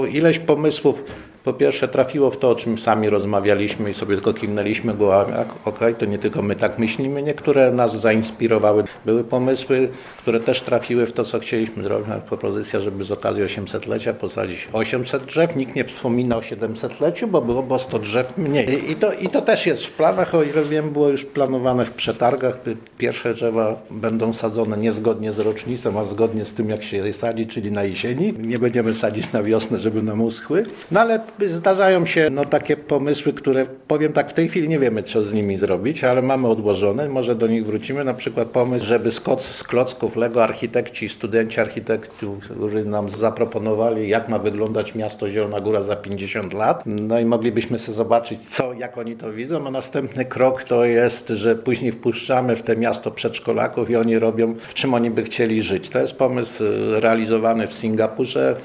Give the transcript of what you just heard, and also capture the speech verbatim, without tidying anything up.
Ileś pomysłów po pierwsze trafiło w to, o czym sami rozmawialiśmy i sobie tylko kiwnęliśmy głowami. Okej, okay, to nie tylko my tak myślimy. Niektóre nas zainspirowały. Były pomysły, które też trafiły w to, co chcieliśmy zrobić. Propozycja, żeby z okazji osiemsetlecia posadzić osiemset drzew. Nikt nie wspomina o siedemsetleciu, bo było bo sto drzew mniej. I to, I to też jest w planach, o ile wiem, było już planowane w przetargach. Pierwsze drzewa będą sadzone niezgodnie z rocznicą, a zgodnie z tym, jak się je sadzi, czyli na jesieni. Nie będziemy sadzić na wiosnę, żeby nam uschły. No ale zdarzają się no, takie pomysły, które powiem tak, w tej chwili nie wiemy, co z nimi zrobić, ale mamy odłożone, może do nich wrócimy. Na przykład pomysł, żeby z, koc, z klocków Lego architekci, studenci architektów, którzy nam zaproponowali, jak ma wyglądać miasto Zielona Góra za pięćdziesiąt lat. No i moglibyśmy sobie zobaczyć, co, jak oni to widzą, a następny krok to jest, że później wpuszczamy w te miasto przedszkolaków i oni robią, w czym oni by chcieli żyć. To jest pomysł realizowany w Singapurze.